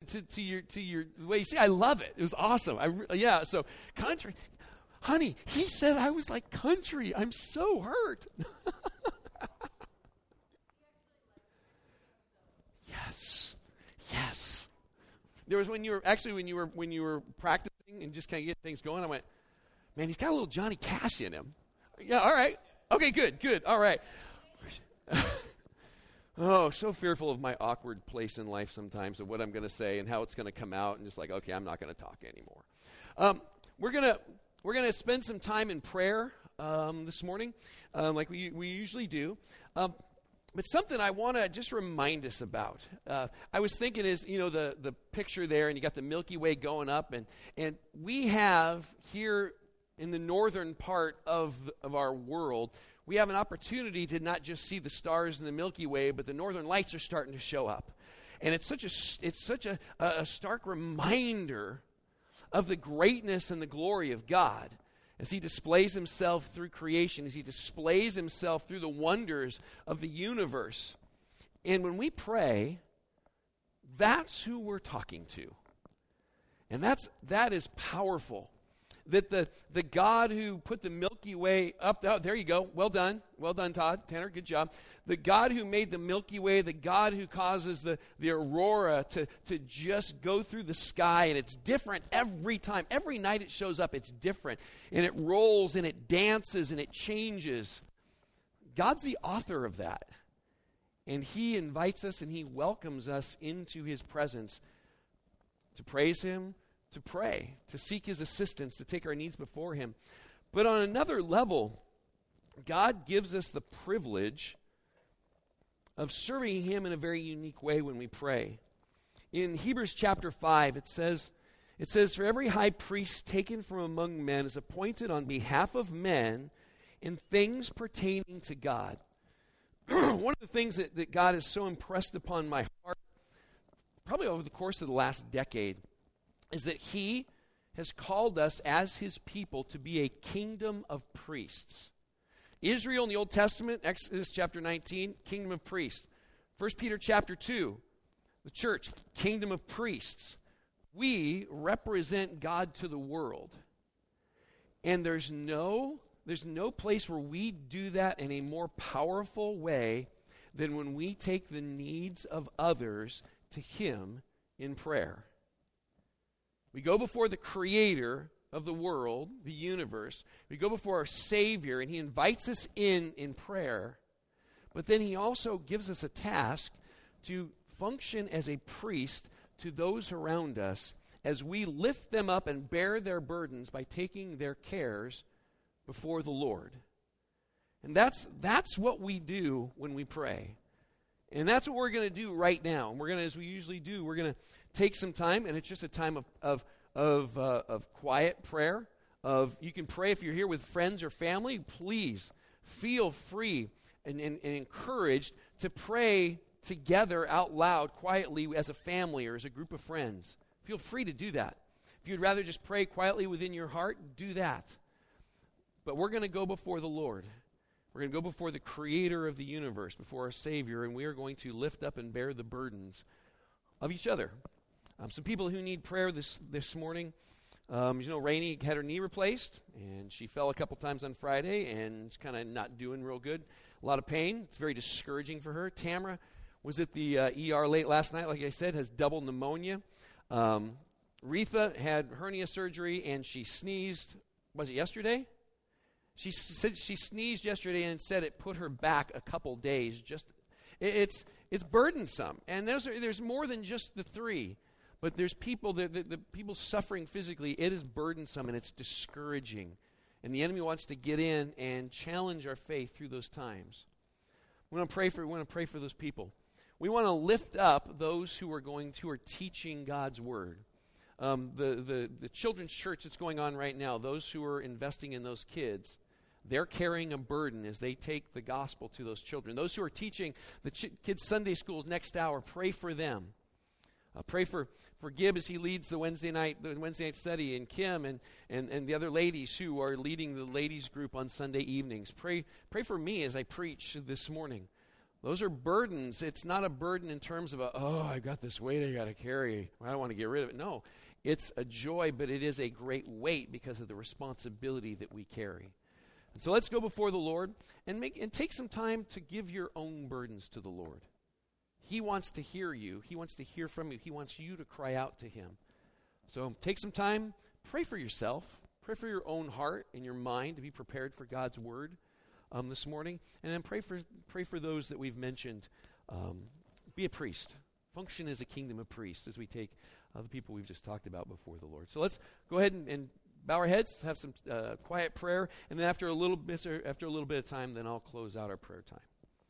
to your the way you see. I love it. It was awesome. So country, honey. He said I was like country. I'm so hurt. Yes. There was when you were practicing and just kind of getting things going. I went, man, he's got a little Johnny Cash in him. Yeah. All right. Okay. Good. All right. Oh, so fearful of my awkward place in life sometimes of what I'm going to say and how it's going to come out, and just like, okay, I'm not going to talk anymore. We're gonna spend some time in prayer this morning, like we usually do. But something I want to just remind us about. I was thinking is, the picture there, and you got the Milky Way going up, and we have here in the northern part of our world, we have an opportunity to not just see the stars in the Milky Way, but the northern lights are starting to show up. And it's such a stark reminder of the greatness and the glory of God as he displays himself through creation, as he displays himself through the wonders of the universe. And when we pray, that's who we're talking to. And that is powerful. That the God who put the Milky Way up, oh, there you go, well done, Todd, Tanner, good job. The God who made the Milky Way, the God who causes the aurora to just go through the sky, and it's different every time. Every night it shows up, it's different. And it rolls, and it dances, and it changes. God's the author of that. And he invites us, and he welcomes us into his presence to praise him, to pray, to seek his assistance, to take our needs before him. But on another level, God gives us the privilege of serving him in a very unique way when we pray. In Hebrews chapter 5, it says, for every high priest taken from among men is appointed on behalf of men in things pertaining to God. One of the things that God has so impressed upon my heart, probably over the course of the last decade, is that he has called us as his people to be a kingdom of priests. Israel in the Old Testament, Exodus chapter 19, kingdom of priests. 1 Peter chapter 2, the church, kingdom of priests. We represent God to the world. And there's no place where we do that in a more powerful way than when we take the needs of others to him in prayer. We go before the creator of the world, the universe. We go before our Savior, and he invites us in prayer. But then he also gives us a task to function as a priest to those around us as we lift them up and bear their burdens by taking their cares before the Lord. And that's what we do when we pray. And that's what we're going to do right now. And we're going to, as we usually do, we're going to take some time, and it's just a time of quiet prayer. You can pray if you're here with friends or family. Please feel free and encouraged to pray together out loud, quietly as a family or as a group of friends. Feel free to do that. If you'd rather just pray quietly within your heart, do that. But we're going to go before the Lord. We're going to go before the creator of the universe, before our Savior, and we are going to lift up and bear the burdens of each other. Some people who need prayer this morning, Rainey had her knee replaced, and she fell a couple times on Friday, and it's kind of not doing real good. A lot of pain. It's very discouraging for her. Tamara was at the ER late last night, like I said, has double pneumonia. Retha had hernia surgery, and she sneezed. Was it yesterday? She said she sneezed yesterday and said it put her back a couple days. It's burdensome, and there's more than just the three. But there's people, the people suffering physically, it is burdensome and it's discouraging. And the enemy wants to get in and challenge our faith through those times. We want to pray for those people. We want to lift up those who are teaching God's word. The children's church that's going on right now, those who are investing in those kids, they're carrying a burden as they take the gospel to those children. Those who are teaching the kids' Sunday schools next hour, pray for them. Pray for Gib as he leads the Wednesday night study, and Kim and the other ladies who are leading the ladies group on Sunday evenings. Pray for me as I preach this morning. Those are burdens. It's not a burden in terms of, I've got this weight I got to carry. I don't want to get rid of it. No, it's a joy, but it is a great weight because of the responsibility that we carry. And so let's go before the Lord and take some time to give your own burdens to the Lord. He wants to hear you. He wants to hear from you. He wants you to cry out to him. So take some time, pray for yourself, pray for your own heart and your mind to be prepared for God's word this morning, and then pray for those that we've mentioned. Be a priest. Function as a kingdom of priests as we take the people we've just talked about before the Lord. So let's go ahead and bow our heads, have some quiet prayer, and then after a little bit of time, then I'll close out our prayer time.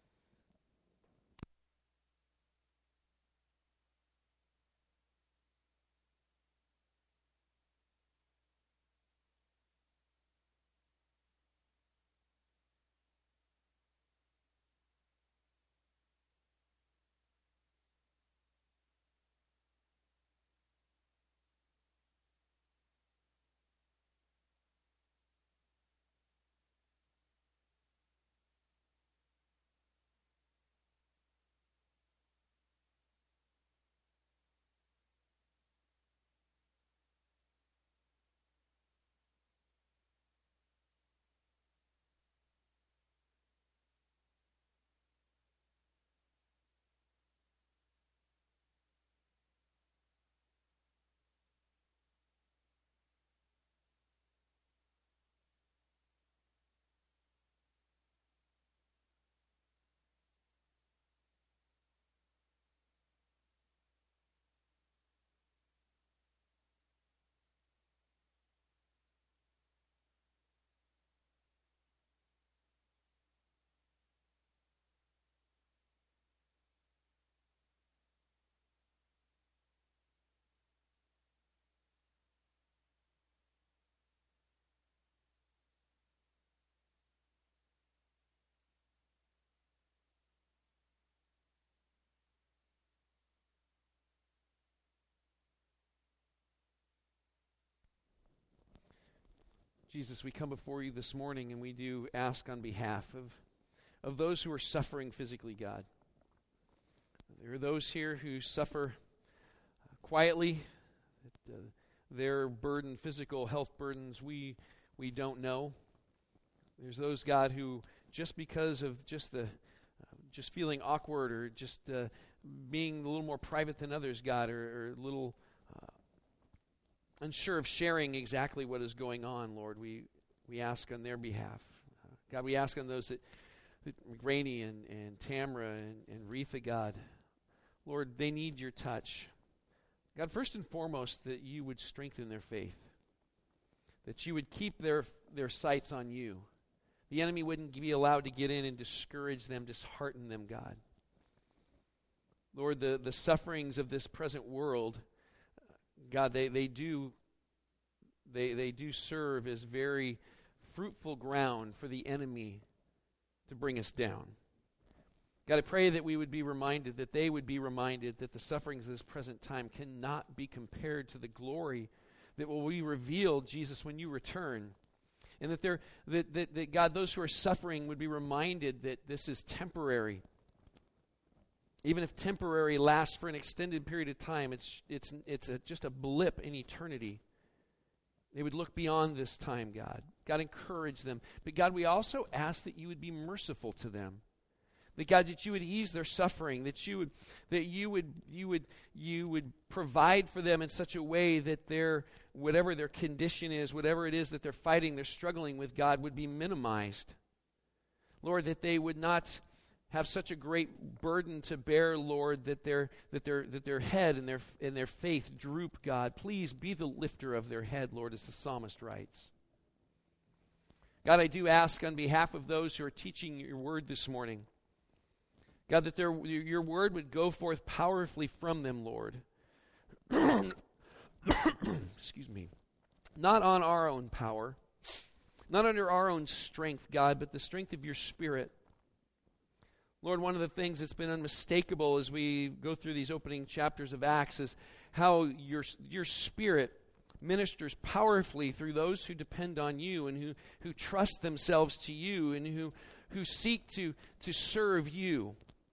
Jesus, we come before you this morning and we do ask on behalf of those who are suffering physically, God. There are those here who suffer quietly. Their burden, physical health burdens, we don't know. There's those, God, who just because of just feeling awkward or just being a little more private than others, God, or a little unsure of sharing exactly what is going on, Lord, we ask on their behalf. God, we ask on those that Rainey and Tamra and Retha, God, Lord, they need your touch. God, first and foremost, that you would strengthen their faith, that you would keep their sights on you. The enemy wouldn't be allowed to get in and discourage them, dishearten them, God. Lord, the sufferings of this present world, God, they do serve as very fruitful ground for the enemy to bring us down. God, I pray that we would be reminded, that they would be reminded that the sufferings of this present time cannot be compared to the glory that will be revealed, Jesus, when you return. And that God, those who are suffering would be reminded that this is temporary. Even if temporary lasts for an extended period of time, it's just a blip in eternity. They would look beyond this time, God. God, encourage them. But God, we also ask that you would be merciful to them. That God, that you would ease their suffering, that you would provide for them in such a way that whatever their condition is, whatever it is that they're fighting, they're struggling with, God, would be minimized. Lord, that they would not have such a great burden to bear, Lord, that their head and their faith droop, God. Please be the lifter of their head, Lord, as the psalmist writes. God, I do ask on behalf of those who are teaching your word this morning, God, that your word would go forth powerfully from them, Lord. Excuse me. Not on our own power, not under our own strength, God, but the strength of your Spirit. Lord, one of the things that's been unmistakable as we go through these opening chapters of Acts is how your Spirit ministers powerfully through those who depend on you and who trust themselves to you and who seek to serve you.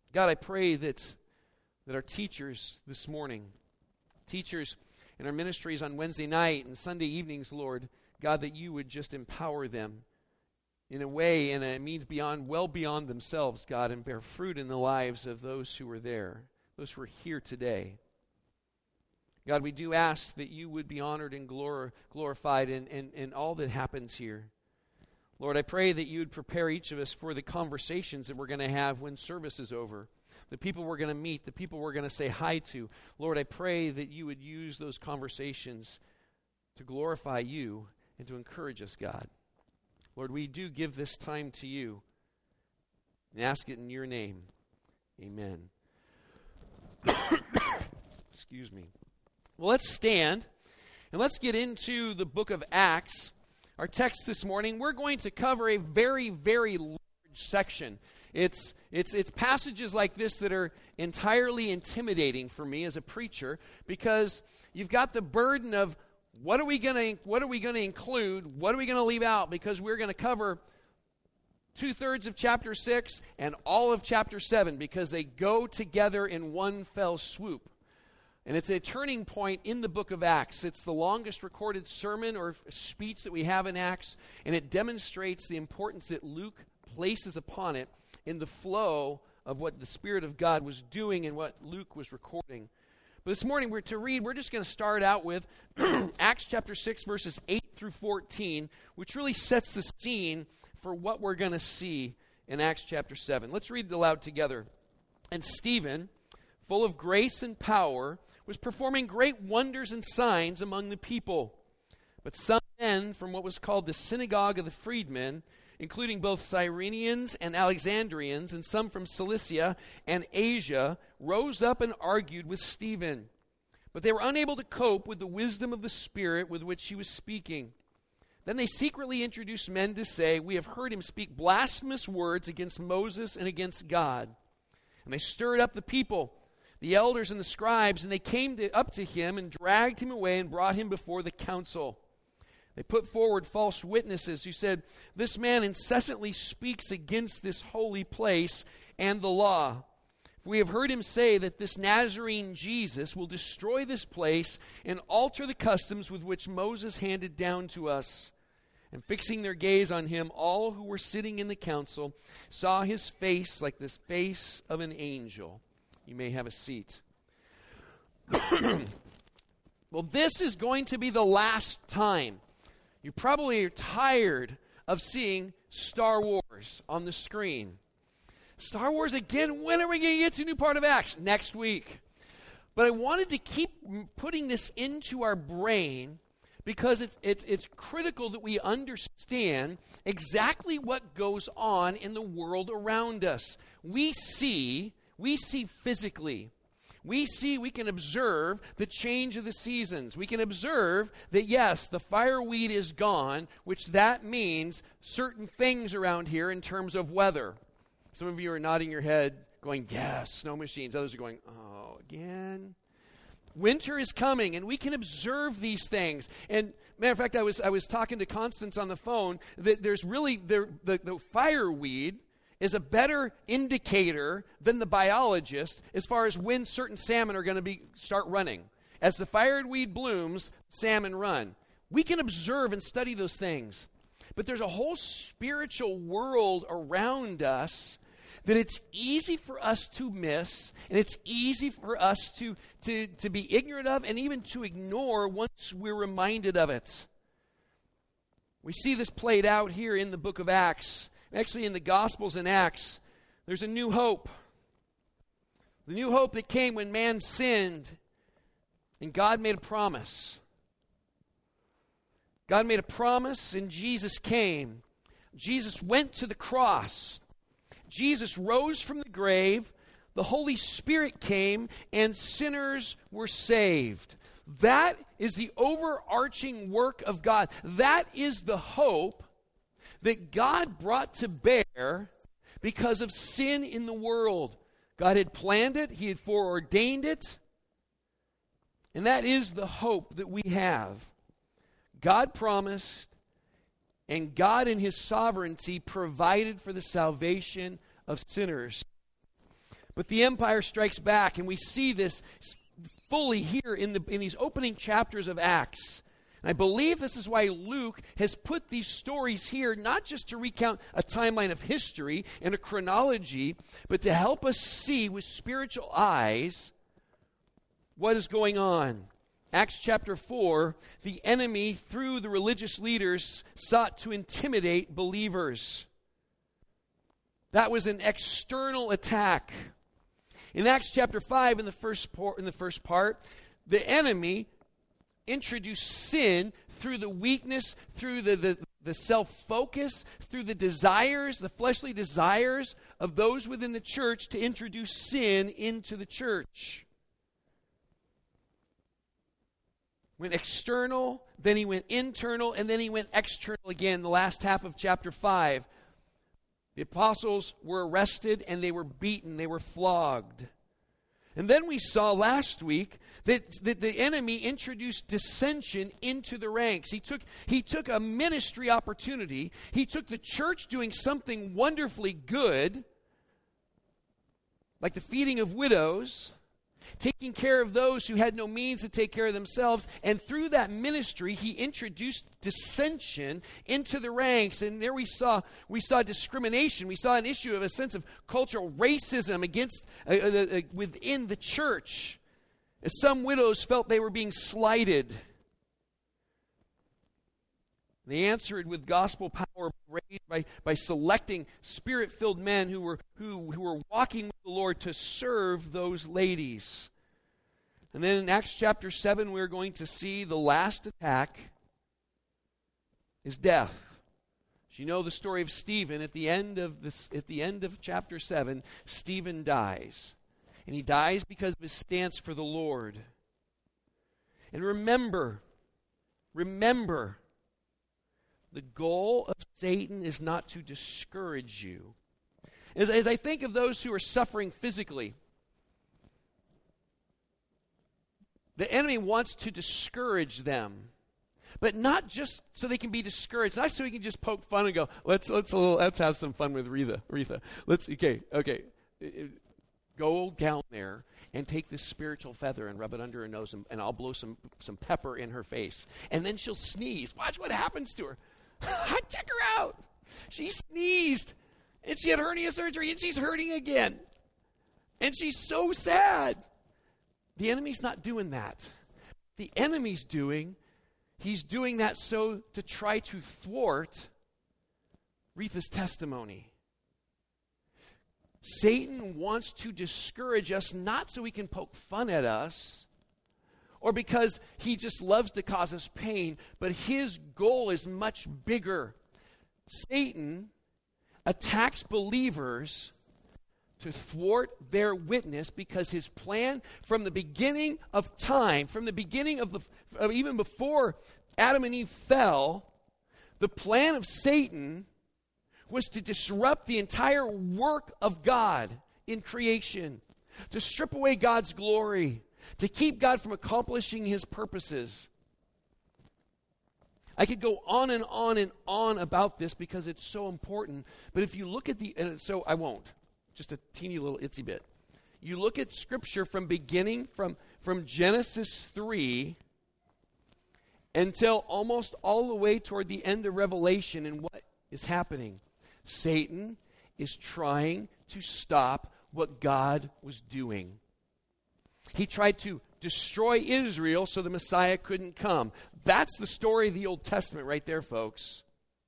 God, I pray that our teachers this morning, teachers in our ministries on Wednesday night and Sunday evenings, Lord, God, that you would just empower them in a way and a means well beyond themselves, God, and bear fruit in the lives of those who are there, those who are here today. God, we do ask that you would be honored and glorified in all that happens here. Lord, I pray that you would prepare each of us for the conversations that we're going to have when service is over, the people we're going to meet, the people we're going to say hi to. Lord, I pray that you would use those conversations to glorify you and to encourage us, God. Lord, we do give this time to you and ask it in your name. Amen. Excuse me. Well, let's stand and let's get into the book of Acts. Our text this morning, we're going to cover a very, very large section. It's passages like this that are entirely intimidating for me as a preacher, because you've got the burden of what are we going to include, what are we going to leave out, because we're going to cover 2/3 of chapter 6 and all of chapter 7, because they go together in one fell swoop. And it's a turning point in the book of Acts. It's the longest recorded sermon or speech that we have in Acts, and it demonstrates the importance that Luke places upon it in the flow of what the Spirit of God was doing and what Luke was recording. But this morning we're just going to start out with Acts chapter 6, verses 8 through 14, which really sets the scene for what we're going to see in Acts chapter 7. Let's read it aloud together. And Stephen, full of grace and power, was performing great wonders and signs among the people. But some men from what was called the synagogue of the freedmen, including both Cyrenians and Alexandrians, and some from Cilicia and Asia, rose up and argued with Stephen. But they were unable to cope with the wisdom of the Spirit with which he was speaking. Then they secretly introduced men to say, "We have heard him speak blasphemous words against Moses and against God." And they stirred up the people, the elders and the scribes, and they came up to him and dragged him away and brought him before the council. They put forward false witnesses who said, "This man incessantly speaks against this holy place and the law. We have heard him say that this Nazarene Jesus will destroy this place and alter the customs with which Moses handed down to us." And fixing their gaze on him, all who were sitting in the council saw his face like the face of an angel. You may have a seat. Well, this is going to be the last time. You probably are tired of seeing Star Wars on the screen. Star Wars again? When are we going to get to a new part of Acts? Next week. But I wanted to keep putting this into our brain because it's critical that we understand exactly what goes on in the world around us. We see physically. We can observe the change of the seasons. We can observe that, yes, the fireweed is gone, which that means certain things around here in terms of weather. Some of you are nodding your head, going, yes, snow machines. Others are going, oh, again? Winter is coming, and we can observe these things. And matter of fact, I was talking to Constance on the phone that there's really, the fireweed is a better indicator than the biologist as far as when certain salmon are going to start running. As the fireweed blooms, salmon run. We can observe and study those things. But there's a whole spiritual world around us that it's easy for us to miss, and it's easy for us to be ignorant of and even to ignore once we're reminded of it. We see this played out here in the book of Acts. Actually, in the Gospels and Acts, there's a new hope. The new hope that came when man sinned and God made a promise. God made a promise and Jesus came. Jesus went to the cross. Jesus rose from the grave. The Holy Spirit came and sinners were saved. That is the overarching work of God. That is the hope that God brought to bear because of sin in the world. God had planned it. He had foreordained it. And that is the hope that we have. God promised, and God in His sovereignty provided for the salvation of sinners. But the empire strikes back, and we see this fully here in these opening chapters of Acts. And I believe this is why Luke has put these stories here, not just to recount a timeline of history and a chronology, but to help us see with spiritual eyes what is going on. Acts chapter 4, the enemy, through the religious leaders, sought to intimidate believers. That was an external attack. In Acts chapter 5, in the first part, the enemy introduced sin through the weakness, through the self-focus, through the desires, the fleshly desires of those within the church to introduce sin into the church. Went external, then he went internal, and then he went external again, the last half of chapter 5. The apostles were arrested and they were beaten, they were flogged. And then we saw last week that the enemy introduced dissension into the ranks. He took a ministry opportunity. He took the church doing something wonderfully good, like the feeding of widows, taking care of those who had no means to take care of themselves. And through that ministry, he introduced dissension into the ranks. And there we saw discrimination. We saw an issue of a sense of cultural racism against within the church, as some widows felt they were being slighted. They answered with gospel power raised by selecting spirit-filled men who were walking with the Lord to serve those ladies. And then in Acts chapter 7, we're going to see the last attack is death. As you know the story of Stephen, at the end of chapter 7, Stephen dies. And he dies because of his stance for the Lord. And remember, the goal of Satan is not to discourage you. As I think of those who are suffering physically, the enemy wants to discourage them. But not just so they can be discouraged, not so he can just poke fun and go, let's have some fun with Retha. Okay. Go down there and take this spiritual feather and rub it under her nose, and I'll blow some pepper in her face. And then she'll sneeze. Watch what happens to her. Check her out. She sneezed, and she had hernia surgery, and she's hurting again. And she's so sad. The enemy's not doing that. The enemy's he's doing that so to try to thwart Retha's testimony. Satan wants to discourage us, not so he can poke fun at us, or because he just loves to cause us pain, but his goal is much bigger. Satan attacks believers to thwart their witness because his plan from the beginning of time, from the beginning of even before Adam and Eve fell, the plan of Satan was to disrupt the entire work of God in creation, to strip away God's glory, to keep God from accomplishing his purposes. I could go on and on and on about this because it's so important, but if you look at so I won't, just a teeny little itsy bit. You look at Scripture from Genesis 3 until almost all the way toward the end of Revelation, and what is happening? Satan is trying to stop what God was doing. He tried to destroy Israel so the Messiah couldn't come. That's the story of the Old Testament right there, folks.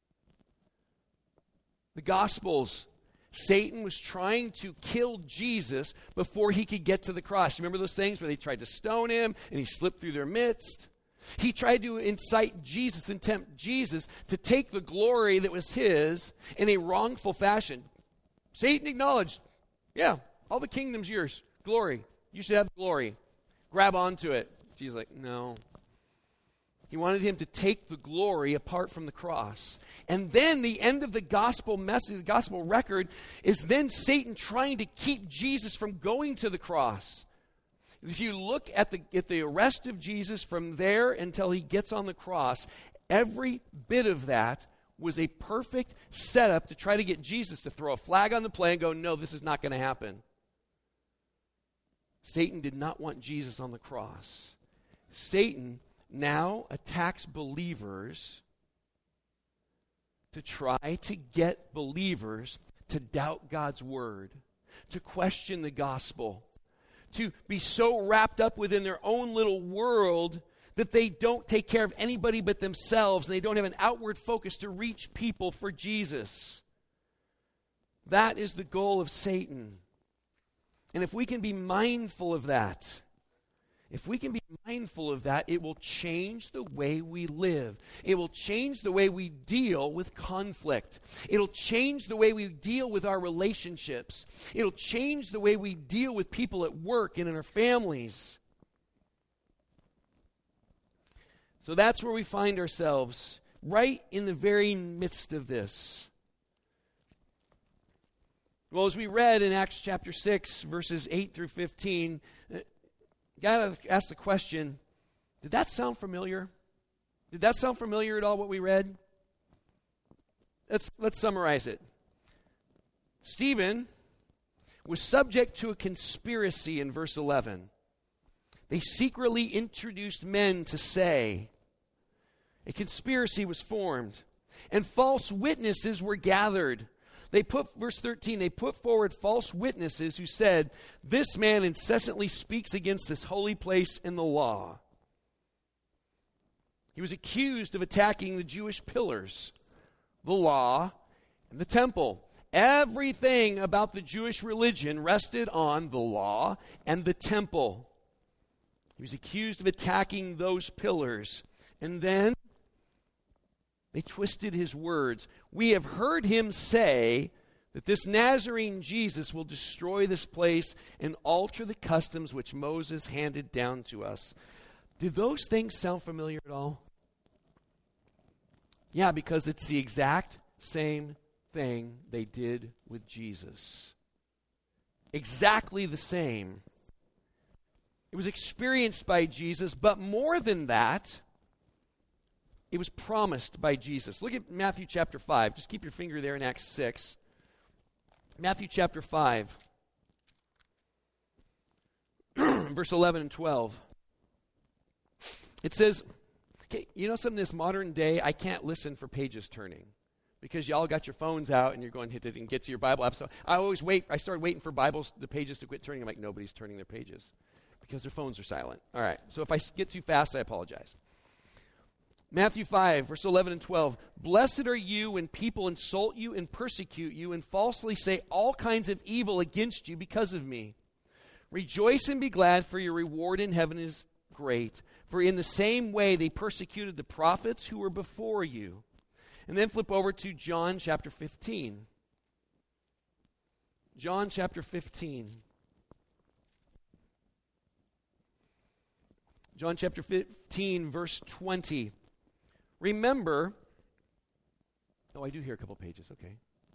The Gospels. Satan was trying to kill Jesus before he could get to the cross. Remember those things where they tried to stone him and he slipped through their midst? He tried to incite Jesus and tempt Jesus to take the glory that was his in a wrongful fashion. Satan acknowledged, yeah, all the kingdom's yours. Glory. You should have glory. Grab onto it. Jesus like, no. He wanted him to take the glory apart from the cross. And then the end of the gospel message, the gospel record, is then Satan trying to keep Jesus from going to the cross. If you look at the arrest of Jesus from there until he gets on the cross, every bit of that was a perfect setup to try to get Jesus to throw a flag on the play and go, no, this is not going to happen. Satan did not want Jesus on the cross. Satan now attacks believers to try to get believers to doubt God's word, to question the gospel, to be so wrapped up within their own little world that they don't take care of anybody but themselves, and they don't have an outward focus to reach people for Jesus. That is the goal of Satan. And if we can be mindful of that, it will change the way we live. It will change the way we deal with conflict. It'll change the way we deal with our relationships. It'll change the way we deal with people at work and in our families. So that's where we find ourselves, right in the very midst of this. Well, as we read in Acts chapter 6, verses 8 through 15, got to ask the question, did that sound familiar? Did that sound familiar at all, what we read? Let's summarize it. Stephen was subject to a conspiracy in verse 11. They secretly introduced men to say, a conspiracy was formed, and false witnesses were gathered. Verse 13, they put forward false witnesses who said, this man incessantly speaks against this holy place and the law. He was accused of attacking the Jewish pillars, the law, and the temple. Everything about the Jewish religion rested on the law and the temple. He was accused of attacking those pillars. And then they twisted his words. We have heard him say that this Nazarene Jesus will destroy this place and alter the customs which Moses handed down to us. Did those things sound familiar at all? Yeah, because it's the exact same thing they did with Jesus. Exactly the same. It was experienced by Jesus, but more than that, it was promised by Jesus. Look at Matthew chapter 5. Just keep your finger there in Acts 6. Matthew chapter 5, verse 11 and 12. It says, okay, you know something, this modern day, I can't listen for pages turning because y'all got your phones out and you're going to hit it and get to your Bible app. So I started waiting for the pages to quit turning. I'm like, nobody's turning their pages because their phones are silent. All right, so if I get too fast, I apologize. Matthew 5, verse 11 and 12. Blessed are you when people insult you and persecute you and falsely say all kinds of evil against you because of me. Rejoice and be glad, for your reward in heaven is great. For in the same way they persecuted the prophets who were before you. And then flip over to John chapter 15. John chapter 15. John chapter 15, verse 20. Remember, I do hear a couple pages, okay.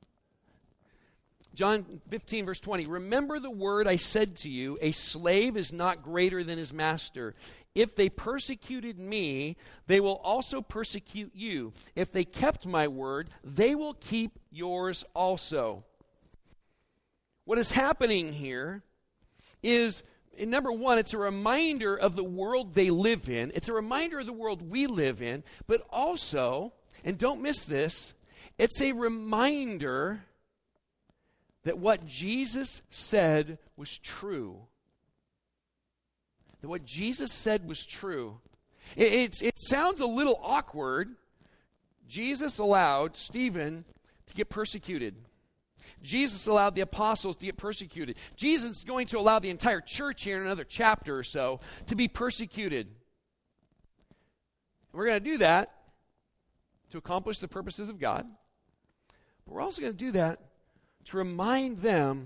John 15, verse 20. Remember the word I said to you, a slave is not greater than his master. If they persecuted me, they will also persecute you. If they kept my word, they will keep yours also. What is happening here is, number one, it's a reminder of the world they live in. It's a reminder of the world we live in. But also, and don't miss this, it's a reminder that what Jesus said was true. That what Jesus said was true. It sounds a little awkward. Jesus allowed Stephen to get persecuted. Jesus allowed the apostles to get persecuted. Jesus is going to allow the entire church here in another chapter or so to be persecuted. We're going to do that to accomplish the purposes of God. But we're also going to do that to remind them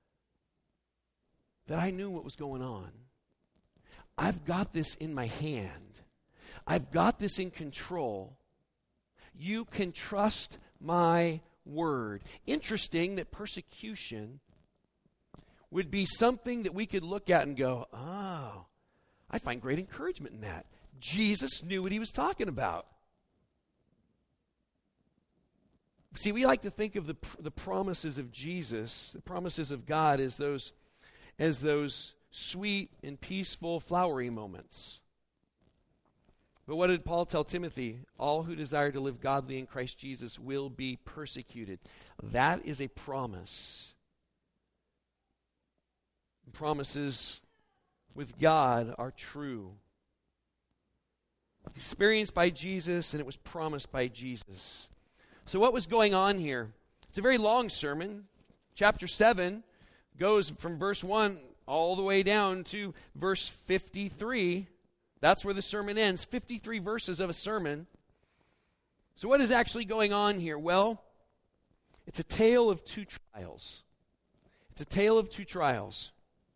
that I knew what was going on. I've got this in my hand. I've got this in control. You can trust my word. Interesting that persecution would be something that we could look at and go, oh, I find great encouragement in that. Jesus knew what he was talking about. See, we like to think of the promises of Jesus, the promises of God, as those sweet and peaceful, flowery moments. But what did Paul tell Timothy? All who desire to live godly in Christ Jesus will be persecuted. That is a promise. Promises with God are true. Experienced by Jesus, and it was promised by Jesus. So what was going on here? It's a very long sermon. Chapter 7 goes from verse 1 all the way down to verse 53. That's where the sermon ends. 53 verses of a sermon. So what is actually going on here? Well, it's a tale of two trials. It's a tale of two trials.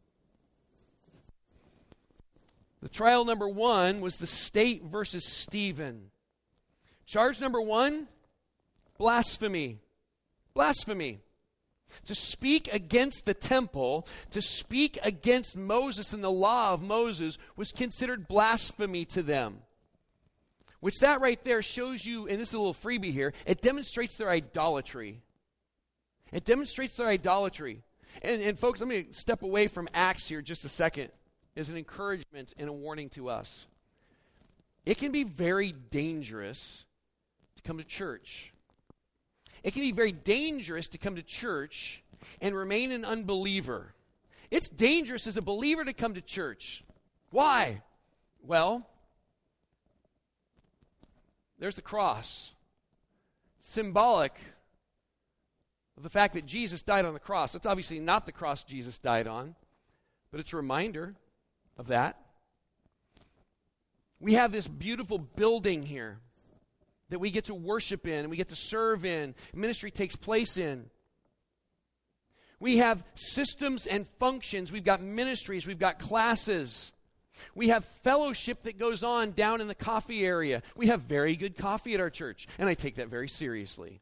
The trial number 1 was the state versus Stephen. Charge number 1, blasphemy. Blasphemy. To speak against the temple, to speak against Moses and the law of Moses was considered blasphemy to them. Which that right there shows you, and this is a little freebie here, it demonstrates their idolatry. It demonstrates their idolatry. And folks, let me step away from Acts here just a second as an encouragement and a warning to us. It can be very dangerous to come to church. It can be very dangerous to come to church and remain an unbeliever. It's dangerous as a believer to come to church. Why? Well, there's the cross. Symbolic of the fact that Jesus died on the cross. That's obviously not the cross Jesus died on, but it's a reminder of that. We have this beautiful building here that we get to worship in and we get to serve in. Ministry takes place in. We have systems and functions. We've got ministries. We've got classes. We have fellowship that goes on down in the coffee area. We have very good coffee at our church, and I take that very seriously.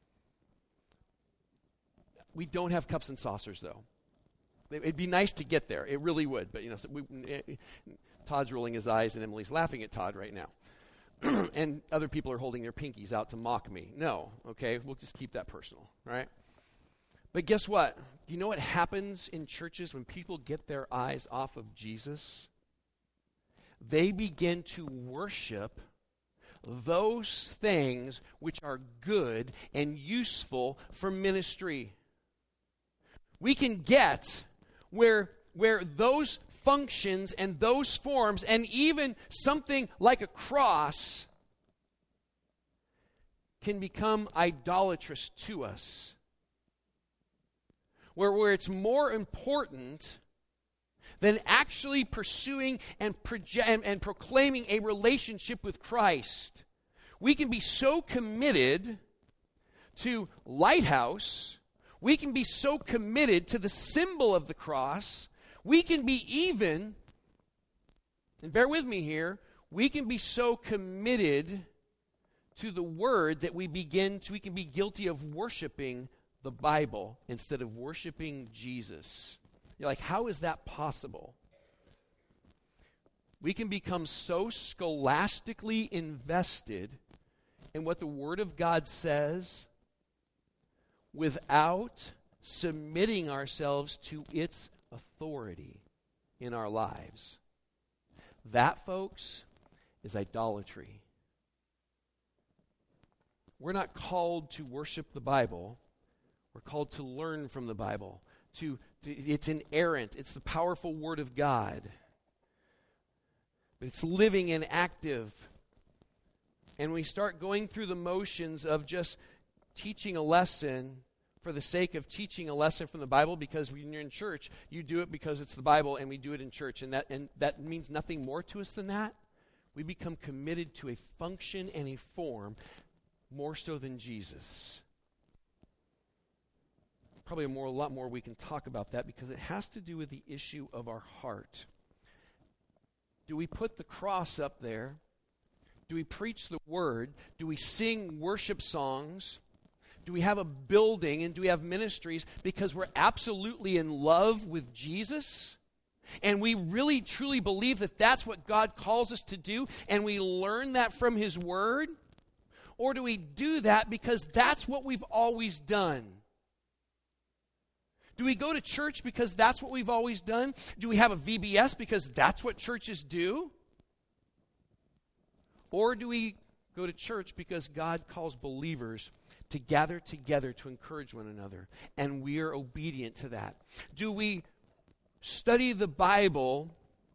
We don't have cups and saucers, though. It'd be nice to get there. It really would. But, Todd's rolling his eyes, and Emily's laughing at Todd right now. And other people are holding their pinkies out to mock me. No, okay? We'll just keep that personal, right? But guess what? Do you know what happens in churches when people get their eyes off of Jesus? They begin to worship those things which are good and useful for ministry. We can get where those functions and those forms and even something like a cross can become idolatrous to us. Where it's more important than actually pursuing and proclaiming a relationship with Christ. We can be so committed to Lighthouse, we can be so committed to the symbol of the cross, we can be even, and bear with me here, we can be so committed to the Word that we can be guilty of worshiping the Bible instead of worshiping Jesus. You're like, how is that possible? We can become so scholastically invested in what the Word of God says without submitting ourselves to its authority in our lives. That, folks, is idolatry. We're not called to worship the Bible. We're called to learn from the Bible. It's inerrant. It's the powerful Word of God. But it's living and active. And we start going through the motions of just teaching a lesson for the sake of teaching a lesson from the Bible, because when you're in church, you do it because it's the Bible and we do it in church. And that means nothing more to us than that. We become committed to a function and a form more so than Jesus. Probably a lot more we can talk about that, because it has to do with the issue of our heart. Do we put the cross up there? Do we preach the Word? Do we sing worship songs? Do we have a building and do we have ministries because we're absolutely in love with Jesus? And we really truly believe that that's what God calls us to do, and we learn that from His Word? Or do we do that because that's what we've always done? Do we go to church because that's what we've always done? Do we have a VBS because that's what churches do? Or do we go to church because God calls believers to gather together to encourage one another, and we are obedient to that? Do we study the Bible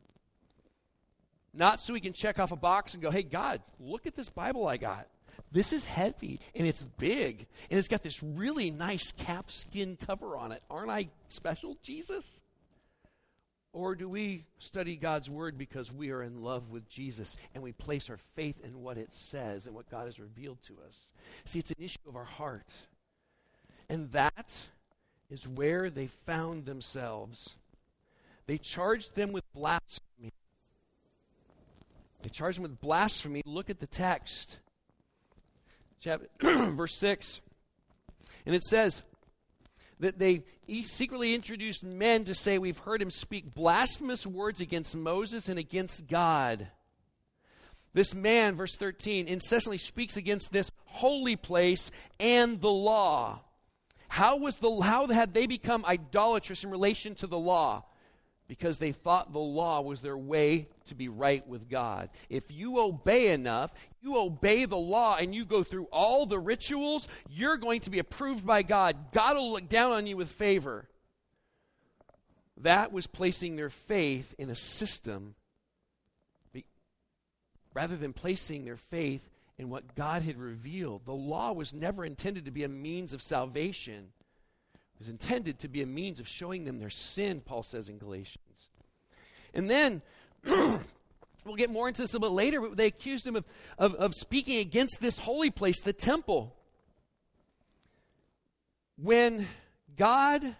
not so we can check off a box and go, hey, God, look at this Bible I got. This is heavy, and it's big, and it's got this really nice calfskin cover on it. Aren't I special, Jesus? Or do we study God's Word because we are in love with Jesus, and we place our faith in what it says and what God has revealed to us? See, it's an issue of our heart. And that is where they found themselves. They charged them with blasphemy. They charged them with blasphemy. Look at the text. Verse 6. And it says that they secretly introduced men to say, we've heard him speak blasphemous words against Moses and against God. This man, verse 13, incessantly speaks against this holy place and the law. How had they become idolatrous in relation to the law? Because they thought the law was their way to be right with God. If you obey enough, you obey the law, and you go through all the rituals, you're going to be approved by God. God will look down on you with favor. That was placing their faith in a system rather than placing their faith in what God had revealed. The law was never intended to be a means of salvation. It was intended to be a means of showing them their sin, Paul says in Galatians. And then, we'll get more into this a little bit later, but they accused him of speaking against this holy place, the temple. When God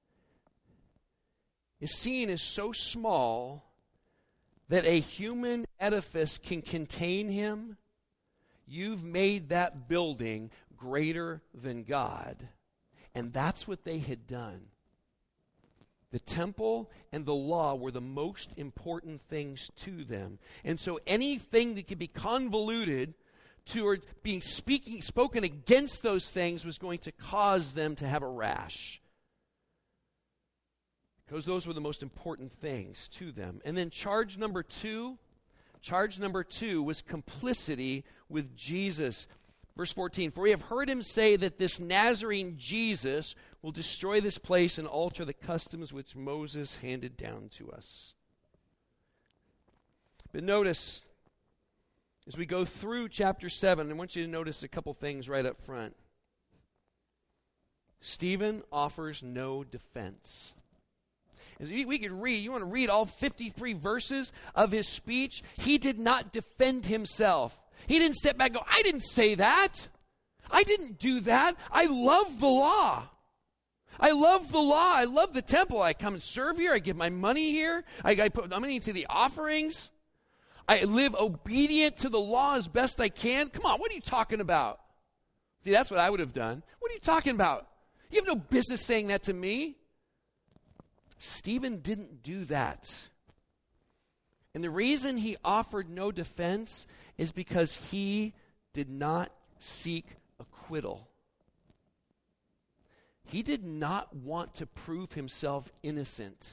is seen as so small that a human edifice can contain him, you've made that building greater than God. And that's what they had done. The temple and the law were the most important things to them. And so anything that could be convoluted to or being spoken against those things was going to cause them to have a rash. Because those were the most important things to them. And then charge number two was complicity with Jesus. Verse 14, for we have heard him say that this Nazarene Jesus will destroy this place and alter the customs which Moses handed down to us. But notice, as we go through chapter 7, I want you to notice a couple things right up front. Stephen offers no defense. As we could read, you want to read all 53 verses of his speech? He did not defend himself. He didn't step back and go, I didn't say that. I didn't do that. I love the law. I love the law. I love the temple. I come and serve here. I give my money here. I put money into the offerings. I live obedient to the law as best I can. Come on, what are you talking about? See, that's what I would have done. What are you talking about? You have no business saying that to me. Stephen didn't do that. And the reason he offered no defense is because he did not seek acquittal. He did not want to prove himself innocent.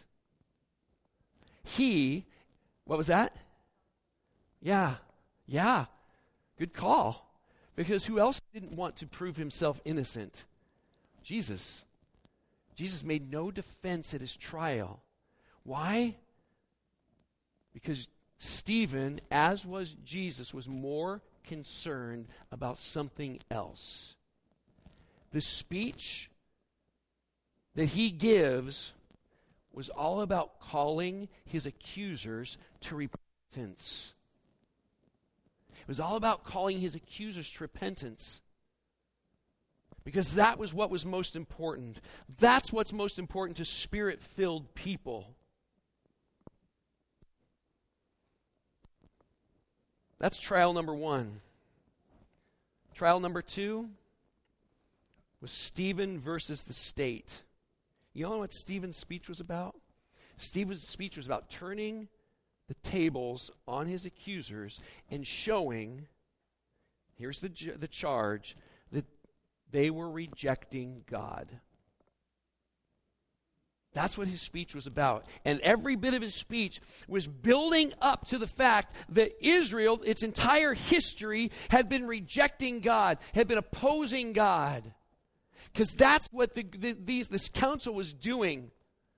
What was that? Yeah. Good call. Because who else didn't want to prove himself innocent? Jesus. Jesus made no defense at his trial. Why? Because Stephen, as was Jesus, was more concerned about something else. The speech that he gives was all about calling his accusers to repentance. It was all about calling his accusers to repentance. Because that was what was most important. That's what's most important to Spirit-filled people. That's trial number one. Trial number two was Stephen versus the state. You know what Stephen's speech was about? Stephen's speech was about turning the tables on his accusers and showing, here's the charge, that they were rejecting God. That's what his speech was about. And every bit of his speech was building up to the fact that Israel, its entire history, had been rejecting God, had been opposing God. Because that's what this council was doing.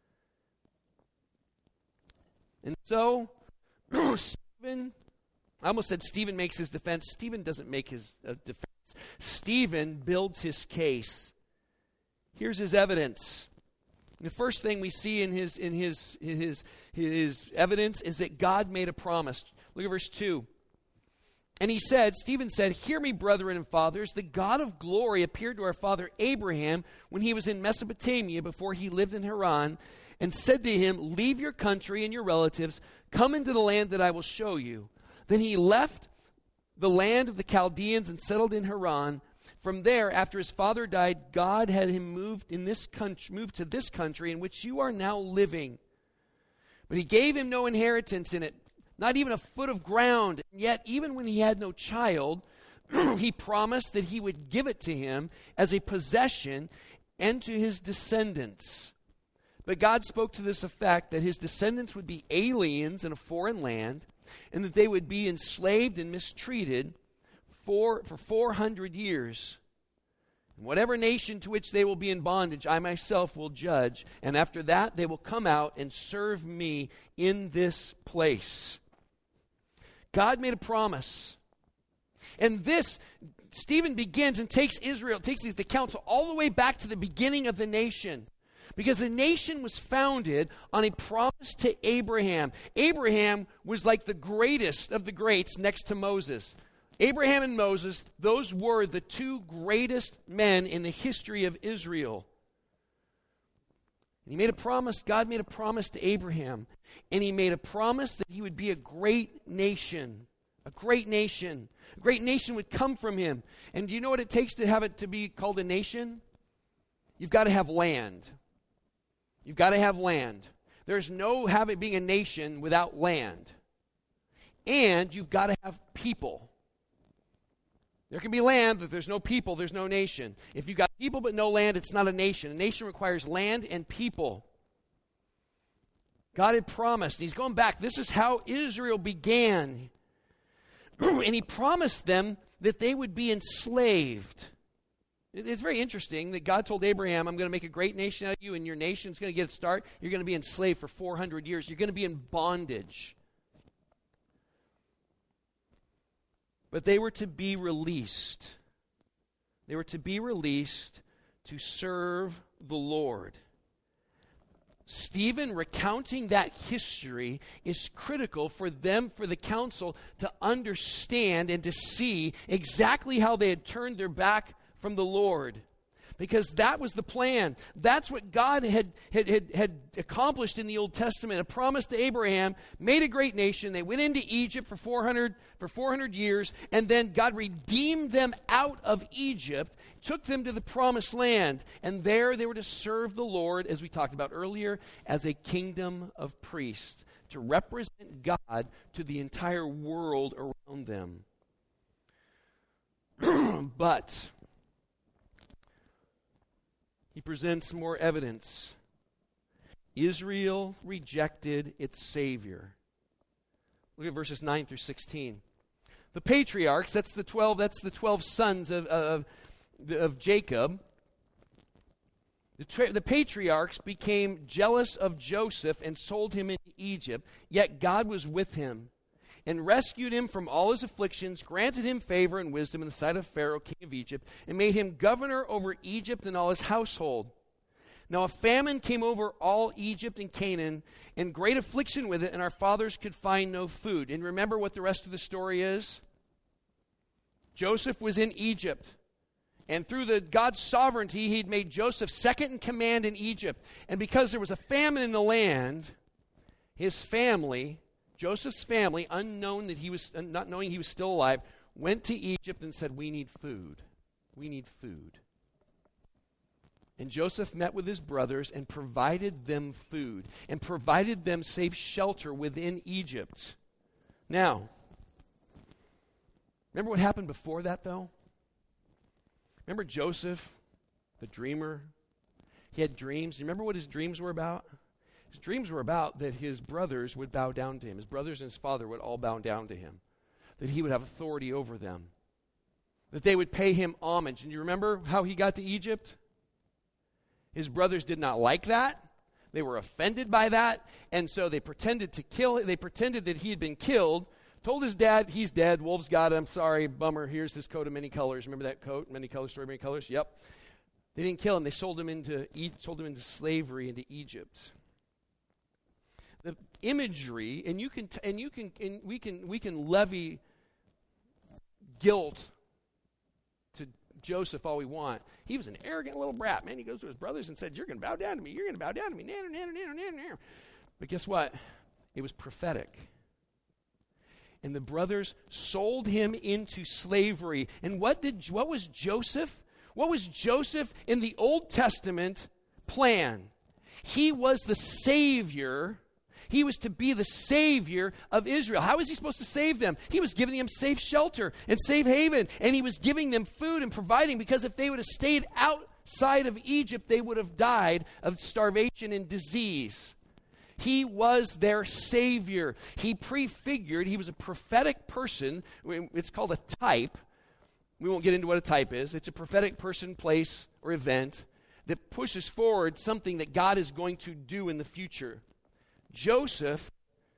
And so, Stephen, I almost said Stephen makes his defense. Stephen doesn't make his defense. Stephen builds his case. Here's his evidence. The first thing we see in his evidence is that God made a promise. Look at verse 2. And he said, Stephen said, "Hear me, brethren and fathers. The God of glory appeared to our father Abraham when he was in Mesopotamia before he lived in Haran, and said to him, 'Leave your country and your relatives, come into the land that I will show you.' Then he left the land of the Chaldeans and settled in Haran. From there, after his father died, God had him moved to this country in which you are now living. But he gave him no inheritance in it, not even a foot of ground. And yet, even when he had no child, he promised that he would give it to him as a possession and to his descendants. But God spoke to this effect, that his descendants would be aliens in a foreign land, and that they would be enslaved and mistreated for 400 years. And whatever nation to which they will be in bondage, I myself will judge. And after that, they will come out and serve me in this place." God made a promise. And this, Stephen begins and takes the council all the way back to the beginning of the nation. Because the nation was founded on a promise to Abraham. Abraham was like the greatest of the greats next to Moses. Abraham and Moses, those were the two greatest men in the history of Israel. And he made a promise, God made a promise to Abraham. And he made a promise that he would be a great nation. A great nation. A great nation would come from him. And do you know what it takes to have it to be called a nation? You've got to have land. You've got to have land. There's no being a nation without land. And you've got to have people. There can be land, but if there's no people, there's no nation. If you've got people but no land, it's not a nation. A nation requires land and people. God had promised. He's going back. This is how Israel began. And he promised them that they would be enslaved. It's very interesting that God told Abraham, "I'm going to make a great nation out of you, and your nation's going to get its start. You're going to be enslaved for 400 years. You're going to be in bondage." But they were to be released. They were to be released to serve the Lord. Stephen recounting that history is critical for the council to understand and to see exactly how they had turned their back from the Lord. Because that was the plan. That's what God had accomplished in the Old Testament. A promise to Abraham, made a great nation. They went into Egypt for 400 years, and then God redeemed them out of Egypt, took them to the promised land, and there they were to serve the Lord, as we talked about earlier, as a kingdom of priests, to represent God to the entire world around them. But he presents more evidence. Israel rejected its Savior. Look at verses 9 through 16. The patriarchs, that's the 12 sons of Jacob. The patriarchs became jealous of Joseph and sold him into Egypt, yet God was with him and rescued him from all his afflictions, granted him favor and wisdom in the sight of Pharaoh, king of Egypt, and made him governor over Egypt and all his household. Now a famine came over all Egypt and Canaan, and great affliction with it, and our fathers could find no food. And remember what the rest of the story is? Joseph was in Egypt. And through God's sovereignty, he'd made Joseph second in command in Egypt. And because there was a famine in the land, his family, Joseph's family, not knowing he was still alive, went to Egypt and said, "We need food. We need food." And Joseph met with his brothers and provided them food and provided them safe shelter within Egypt. Now, remember what happened before that, though? Remember Joseph, the dreamer? He had dreams. You remember what his dreams were about? His dreams were about that his brothers would bow down to him. His brothers and his father would all bow down to him. That he would have authority over them. That they would pay him homage. And you remember how he got to Egypt? His brothers did not like that. They were offended by that. And so they pretended to kill him. They pretended that he had been killed. Told his dad, he's dead. Wolves got him. Sorry, bummer. Here's his coat of many colors. Remember that coat? Many colors, story, many colors? Yep. They didn't kill him. They sold him into slavery into Egypt. The imagery, and we can levy guilt to Joseph all we want. He was an arrogant little brat, man. He goes to his brothers and said, "You're going to bow down to me. You're going to bow down to me." But guess what? It was prophetic. And the brothers sold him into slavery. And what was Joseph? What was Joseph in the Old Testament plan? He was the Savior. He was to be the Savior of Israel. How was he supposed to save them? He was giving them safe shelter and safe haven. And he was giving them food and providing, because if they would have stayed outside of Egypt, they would have died of starvation and disease. He was their Savior. He prefigured. He was a prophetic person. It's called a type. We won't get into what a type is. It's a prophetic person, place, or event that pushes forward something that God is going to do in the future. Joseph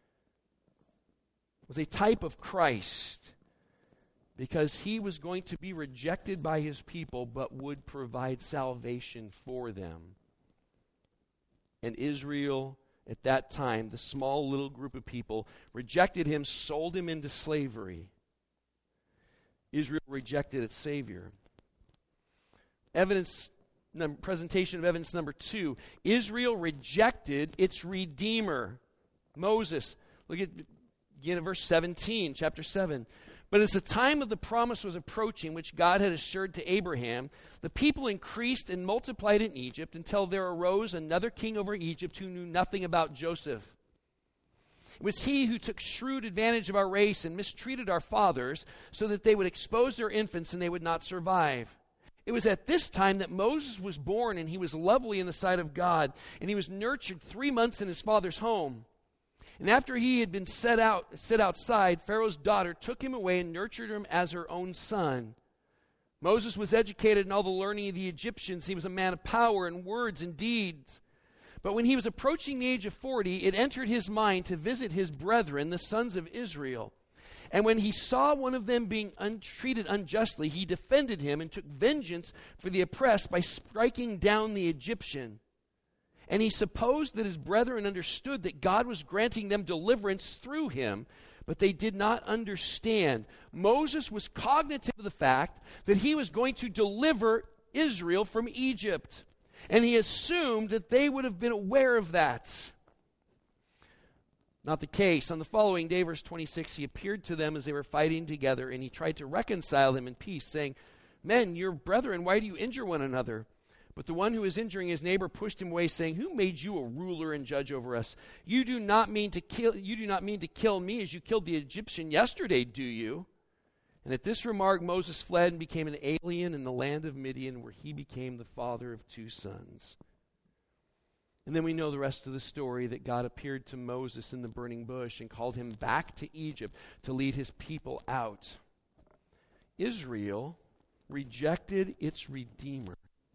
was a type of Christ because he was going to be rejected by his people but would provide salvation for them. And Israel, at that time, the small little group of people, rejected him, sold him into slavery. Israel rejected its Savior. Presentation of evidence number 2. Israel rejected its Redeemer, Moses. Look at again at verse 17, chapter 7. But as the time of the promise was approaching, which God had assured to Abraham, the people increased and multiplied in Egypt until there arose another king over Egypt who knew nothing about Joseph. It was he who took shrewd advantage of our race and mistreated our fathers so that they would expose their infants and they would not survive. It was at this time that Moses was born, and he was lovely in the sight of God, and he was nurtured 3 months in his father's home. And after he had been set outside, Pharaoh's daughter took him away and nurtured him as her own son. Moses was educated in all the learning of the Egyptians. He was a man of power in words and deeds. But when he was approaching the age of 40, it entered his mind to visit his brethren, the sons of Israel. And when he saw one of them being treated unjustly, he defended him and took vengeance for the oppressed by striking down the Egyptian. And he supposed that his brethren understood that God was granting them deliverance through him, but they did not understand. Moses was cognitive of the fact that he was going to deliver Israel from Egypt. And he assumed that they would have been aware of that. Not the case. On the following day, verse 26, he appeared to them as they were fighting together, and he tried to reconcile them in peace, saying, "Men, your brethren, why do you injure one another?" But the one who was injuring his neighbor pushed him away, saying, "Who made you a ruler and judge over us? You do not mean to kill me as you killed the Egyptian yesterday, do you?" And at this remark, Moses fled and became an alien in the land of Midian, where he became the father of 2 sons. And then we know the rest of the story, that God appeared to Moses in the burning bush and called him back to Egypt to lead his people out. Israel rejected its Redeemer.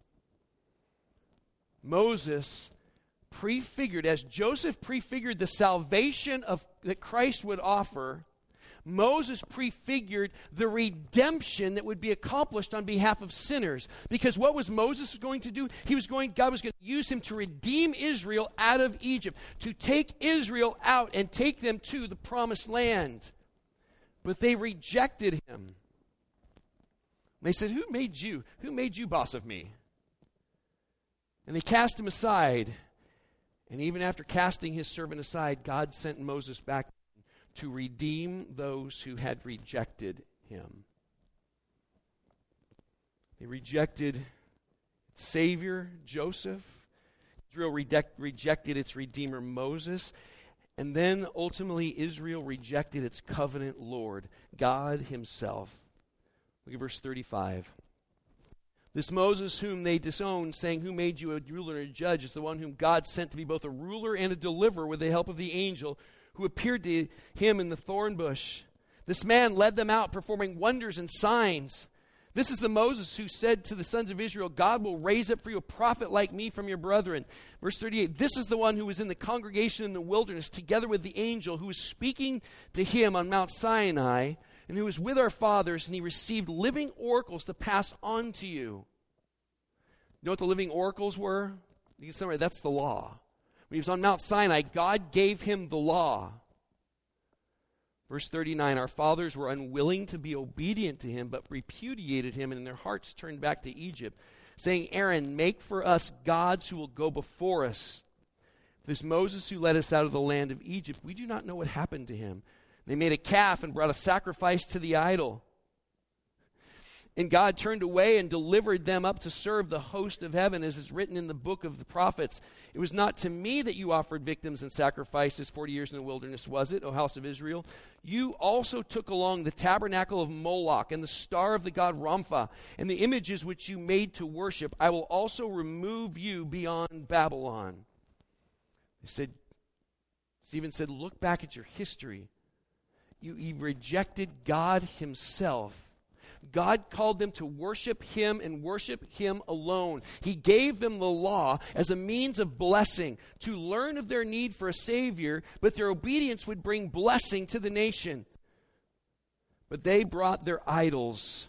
Moses prefigured, as Joseph prefigured the salvation that Christ would offer, Moses prefigured the redemption that would be accomplished on behalf of sinners. Because what was Moses going to do? God was going to use him to redeem Israel out of Egypt, to take Israel out and take them to the promised land. But they rejected him. They said, "Who made you? Who made you boss of me?" And they cast him aside. And even after casting his servant aside, God sent Moses back to redeem those who had rejected him. They rejected its Savior, Joseph. Israel rejected its Redeemer, Moses. And then ultimately Israel rejected its covenant Lord, God himself. Look at verse 35. This Moses whom they disowned, saying, who made you a ruler and a judge, is the one whom God sent to be both a ruler and a deliverer with the help of the angel who appeared to him in the thorn bush. This man led them out, performing wonders and signs. This is the Moses who said to the sons of Israel, God will raise up for you a prophet like me from your brethren. Verse 38, this is the one who was in the congregation in the wilderness, together with the angel who was speaking to him on Mount Sinai, and who was with our fathers, and he received living oracles to pass on to you. You know what the living oracles were? You can summarize, that's the law. When he was on Mount Sinai, God gave him the law. Verse 39, our fathers were unwilling to be obedient to him, but repudiated him, and in their hearts turned back to Egypt, saying, Aaron, make for us gods who will go before us. This Moses who led us out of the land of Egypt, we do not know what happened to him. They made a calf and brought a sacrifice to the idol. And God turned away and delivered them up to serve the host of heaven, as is written in the book of the prophets. It was not to me that you offered victims and sacrifices 40 years in the wilderness, was it, O house of Israel? You also took along the tabernacle of Moloch and the star of the god Rampha and the images which you made to worship. I will also remove you beyond Babylon. Stephen said, look back at your history. You rejected God himself. God called them to worship him and worship him alone. He gave them the law as a means of blessing, to learn of their need for a Savior, but their obedience would bring blessing to the nation. But they brought their idols.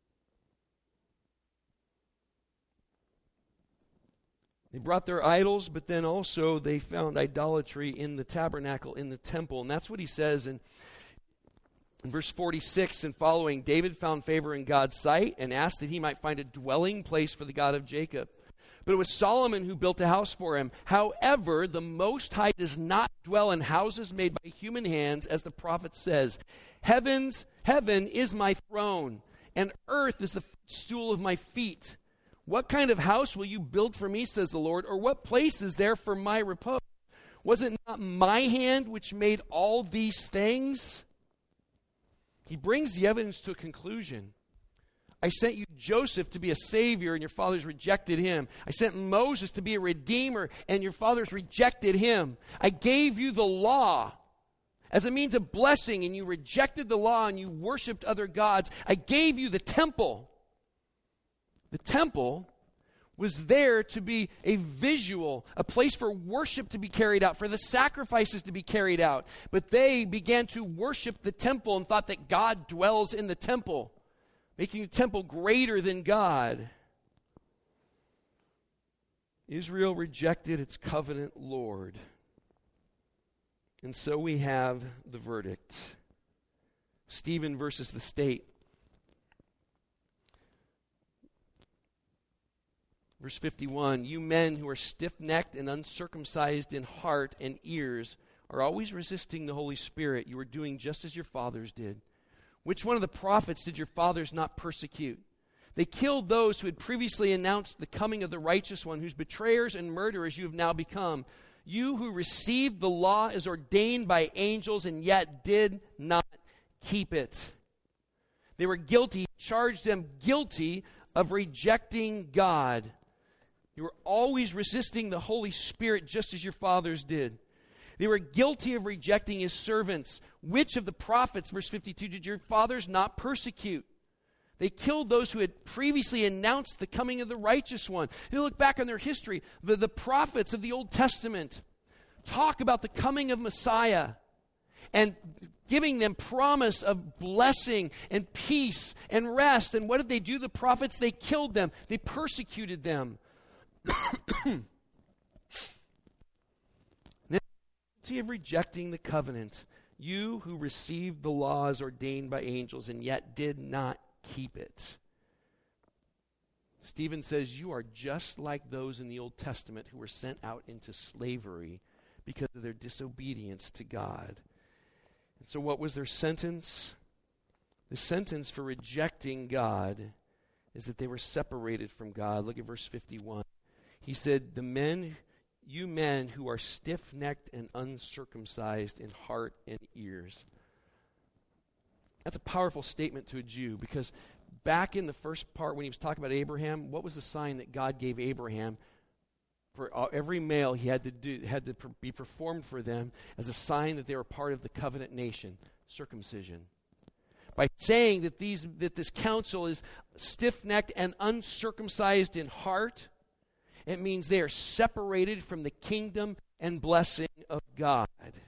They brought their idols, but then also they found idolatry in the tabernacle, in the temple. And that's what he says in verse 46 and following. David found favor in God's sight and asked that he might find a dwelling place for the God of Jacob. But it was Solomon who built a house for him. However, the Most High does not dwell in houses made by human hands, as the prophet says. Heaven is my throne, and earth is the stool of my feet. What kind of house will you build for me, says the Lord, or what place is there for my repose? Was it not my hand which made all these things? He brings the evidence to a conclusion. I sent you Joseph to be a savior, and your fathers rejected him. I sent Moses to be a redeemer, and your fathers rejected him. I gave you the law as a means of blessing, and you rejected the law, and you worshiped other gods. I gave you the temple. The temple was there to be a visual, a place for worship to be carried out, for the sacrifices to be carried out. But they began to worship the temple and thought that God dwells in the temple, making the temple greater than God. Israel rejected its covenant Lord. And so we have the verdict. Stephen versus the state. Verse 51, you men who are stiff-necked and uncircumcised in heart and ears are always resisting the Holy Spirit. You are doing just as your fathers did. Which one of the prophets did your fathers not persecute? They killed those who had previously announced the coming of the righteous one, whose betrayers and murderers you have now become. You who received the law as ordained by angels and yet did not keep it. They were guilty, charged them guilty of rejecting God. You were always resisting the Holy Spirit just as your fathers did. They were guilty of rejecting his servants. Which of the prophets, verse 52, did your fathers not persecute? They killed those who had previously announced the coming of the righteous one. You look back on their history. The prophets of the Old Testament talk about the coming of Messiah and giving them promise of blessing and peace and rest. And what did they do? The prophets, they killed them. They persecuted them. Guilty of rejecting the covenant, you who received the laws ordained by angels and yet did not keep it. Stephen says you are just like those in the Old Testament who were sent out into slavery because of their disobedience to God. And so what was their sentence? The sentence for rejecting God is that they were separated from God. Look at verse 51. He said, you men who are stiff-necked and uncircumcised in heart and ears. That's a powerful statement to a Jew, because back in the first part when he was talking about Abraham, what was the sign that God gave Abraham? For every male he had to be performed for them as a sign that they were part of the covenant nation, circumcision. By saying that this council is stiff-necked and uncircumcised in heart, it means they are separated from the kingdom and blessing of God.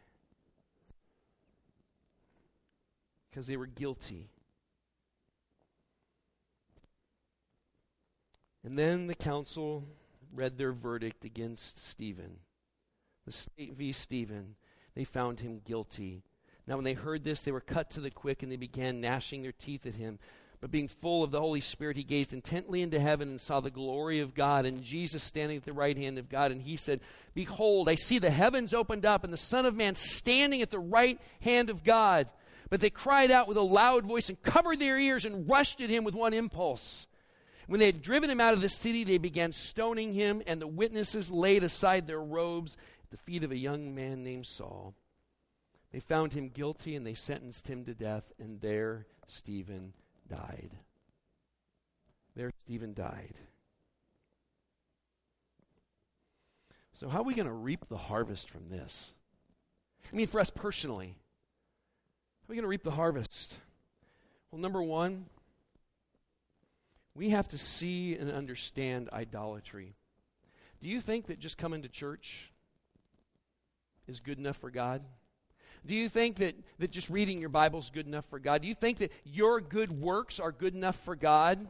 Because they were guilty. And then the council read their verdict against Stephen. The state v. Stephen. They found him guilty. Now when they heard this, they were cut to the quick, and they began gnashing their teeth at him. But being full of the Holy Spirit, he gazed intently into heaven and saw the glory of God and Jesus standing at the right hand of God. And he said, "Behold, I see the heavens opened up and the Son of Man standing at the right hand of God." But they cried out with a loud voice and covered their ears and rushed at him with one impulse. When they had driven him out of the city, they began stoning him, and the witnesses laid aside their robes at the feet of a young man named Saul. They found him guilty, and they sentenced him to death, and there Stephen died. There Stephen died. So how are we going to reap the harvest from this? I mean, for us personally, how are we going to reap the harvest? Well, number one, we have to see and understand idolatry. Do you think that just coming to church is good enough for God? Do you think that just reading your Bible is good enough for God? Do you think that your good works are good enough for God?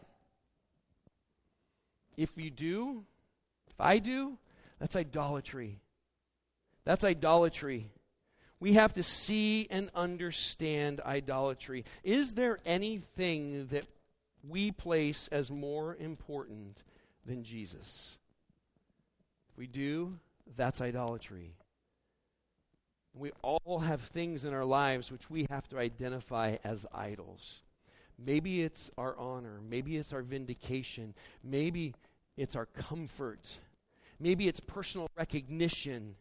If you do, if I do, that's idolatry. That's idolatry. We have to see and understand idolatry. Is there anything that we place as more important than Jesus? If we do, that's idolatry. We all have things in our lives which we have to identify as idols. Maybe it's our honor. Maybe it's our vindication. Maybe it's our comfort. Maybe it's personal recognition.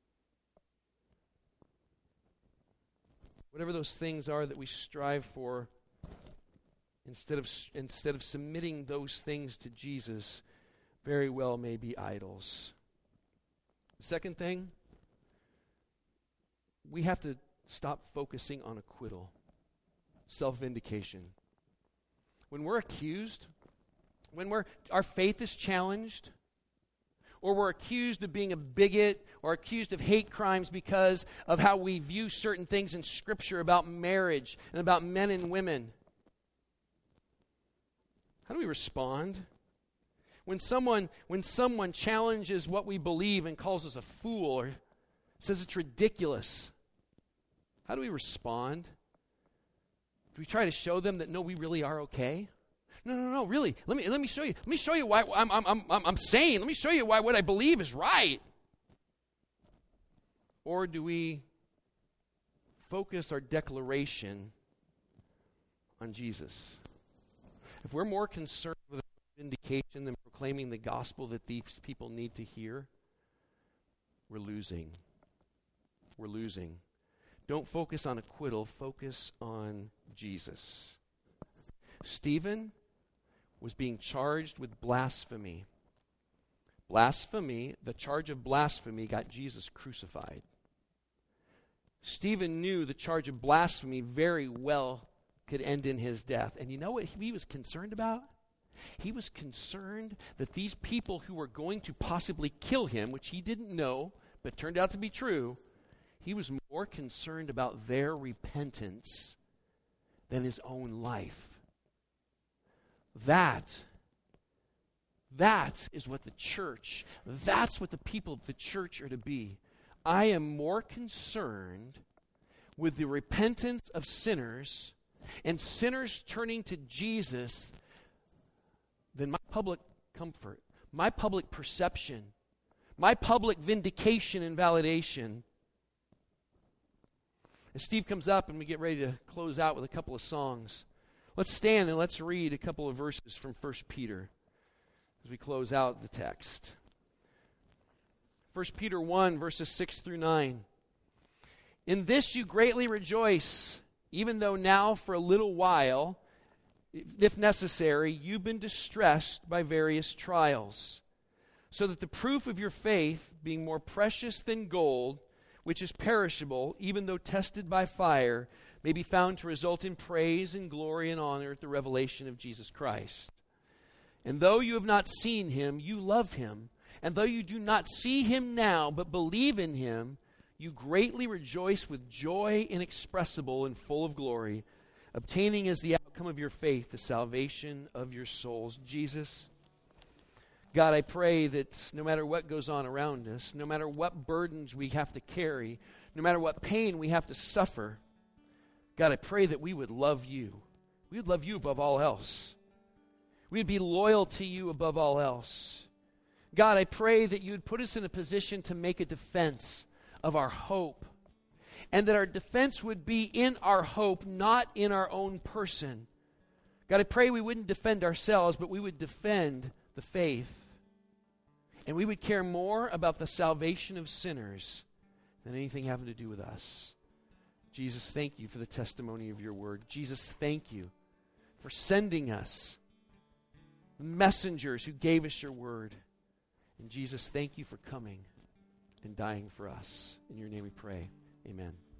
Whatever those things are that we strive for, instead of submitting those things to Jesus, very well may be idols. Second thing, we have to stop focusing on acquittal, self-vindication. When we're accused, when our faith is challenged, or we're accused of being a bigot, or accused of hate crimes because of how we view certain things in Scripture about marriage and about men and women, how do we respond? When someone challenges what we believe and calls us a fool or says it's ridiculous, how do we respond? Do we try to show them that no, we really are okay? No, really. Let me show you. Let me show you why I'm sane. Let me show you why what I believe is right. Or do we focus our declaration on Jesus? If we're more concerned with vindication than proclaiming the gospel that these people need to hear, we're losing. We're losing. Don't focus on acquittal, focus on Jesus. Stephen was being charged with blasphemy. Blasphemy, the charge of blasphemy got Jesus crucified. Stephen knew the charge of blasphemy very well could end in his death. And you know what he was concerned about? He was concerned that these people who were going to possibly kill him, which he didn't know, but turned out to be true, he was more concerned about their repentance than his own life. That is what the church, that's what the people of the church are to be. I am more concerned with the repentance of sinners and sinners turning to Jesus than my public comfort, my public perception, my public vindication and validation. As Steve comes up and we get ready to close out with a couple of songs, let's stand and let's read a couple of verses from 1 Peter as we close out the text. 1 Peter 1, verses 6 through 9. In this you greatly rejoice, even though now for a little while, if necessary, you've been distressed by various trials, so that the proof of your faith, being more precious than gold, which is perishable, even though tested by fire, may be found to result in praise and glory and honor at the revelation of Jesus Christ. And though you have not seen him, you love him. And though you do not see him now, but believe in him, you greatly rejoice with joy inexpressible and full of glory, obtaining as the outcome of your faith the salvation of your souls. Jesus, God, I pray that no matter what goes on around us, no matter what burdens we have to carry, no matter what pain we have to suffer, God, I pray that we would love you. We would love you above all else. We would be loyal to you above all else. God, I pray that you would put us in a position to make a defense of our hope, and that our defense would be in our hope, not in our own person. God, I pray we wouldn't defend ourselves, but we would defend the faith. And we would care more about the salvation of sinners than anything having to do with us. Jesus, thank you for the testimony of your word. Jesus, thank you for sending us messengers who gave us your word. And Jesus, thank you for coming and dying for us. In your name we pray. Amen.